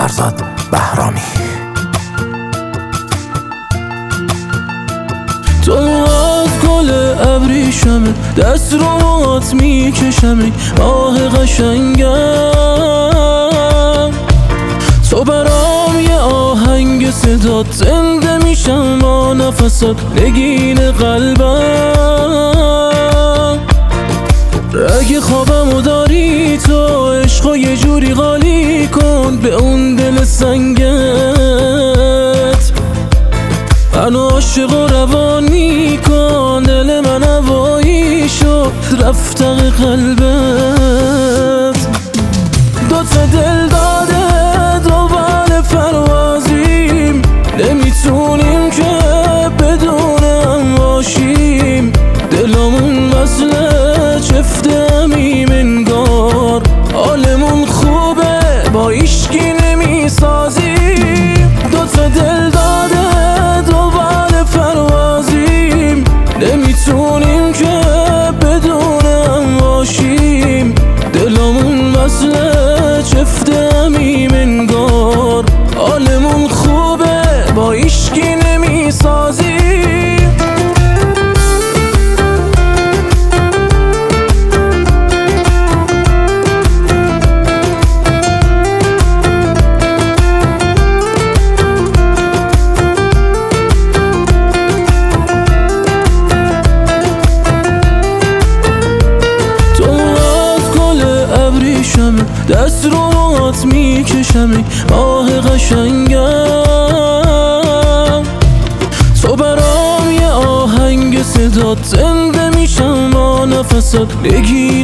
فرزاد بهرامی. تو از گل ابریشمه، دست رو موهات میکشم، ماه قشنگم. تو برام یه آهنگ صدات، زنده میشم با نفسات، نگین قلبم. اگه خوابمو داری تو، عشقو یه جوری غالی کن به اون دل سنگت. منو عاشق و روانی کن، دل من هوایی شد رفت قلبت. دوتا دل داده دوباره پروازیم، نمیتونیم که بدون هم باشیم. دلمون مثل چفت همیم انگار، حالمون خوبه با هیچکی نمیسازیم. دوتا دل داده دوباره پروازیم، نمیتونیم که بدون هم باشیم. دلمون مثل چفت همیم انگار، حالمون خوبه با هیچکی نمیسازیم. دست رو موهات میکشم، ماه قشنگم. تو برام یه آهنگ صدات، زنده میشم با نفسات، نگین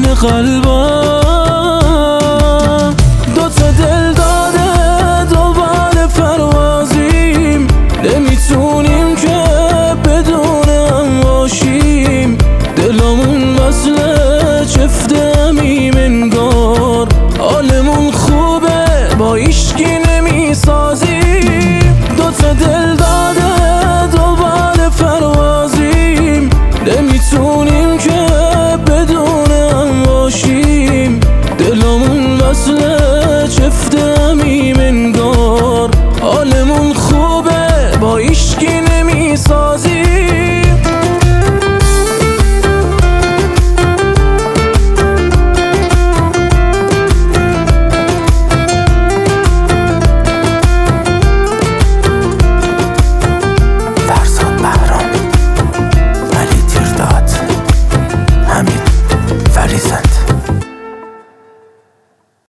قلبم. دوتا دل داده دوباره پروازیم، نمیتونیم که بدون هم باشیم. دلمون مثل چفت همیم انگار، حالمون خوبه با هیچکی نمیسازیم. دوتا دل داده دوباره پروازیم، نمیتونیم که بدون هم باشیم. دلمون مثل چفت همیم انگار،